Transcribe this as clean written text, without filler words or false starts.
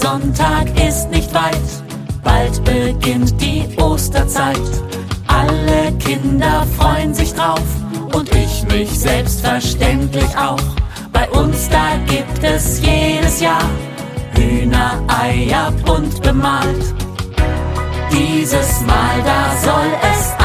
Sonntag ist nicht weit, bald beginnt die Osterzeit. Alle Kinder freuen sich drauf und ich mich selbstverständlich auch. Bei uns da gibt es jedes Jahr Hühnereier bunt bemalt. Dieses Mal da soll es